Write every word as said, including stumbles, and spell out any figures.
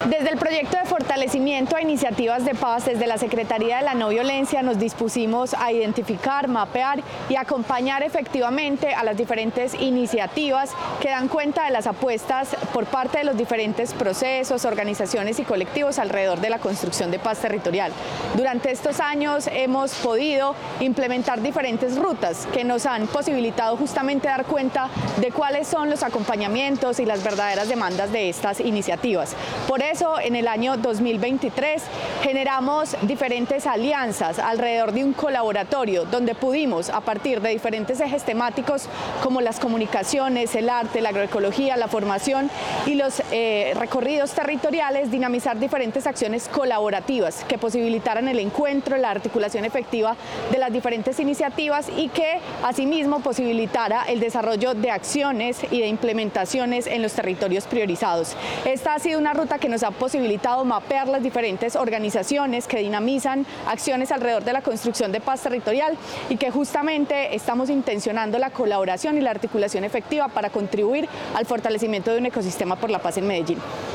Desde el proyecto de fortalecimiento a iniciativas de paz, desde la Secretaría de la No Violencia, nos dispusimos a identificar, mapear y acompañar efectivamente a las diferentes iniciativas que dan cuenta de las apuestas por parte de los diferentes procesos, organizaciones y colectivos alrededor de la construcción de paz territorial. Durante estos años hemos podido implementar diferentes rutas que nos han posibilitado justamente dar cuenta de cuáles son los acompañamientos y las verdaderas demandas de estas iniciativas. Por eso, en el año dos mil veintitrés generamos diferentes alianzas alrededor de un colaboratorio donde pudimos, a partir de diferentes ejes temáticos como las comunicaciones, el arte, la agroecología, la formación y los eh, recorridos territoriales, dinamizar diferentes acciones colaborativas que posibilitaran el encuentro, la articulación efectiva de las diferentes iniciativas y que asimismo posibilitara el desarrollo de acciones y de implementaciones en los territorios priorizados. Esta ha sido una ruta que nos ha posibilitado mapear las diferentes organizaciones que dinamizan acciones alrededor de la construcción de paz territorial y que justamente estamos intencionando la colaboración y la articulación efectiva para contribuir al fortalecimiento de un ecosistema por la paz en Medellín.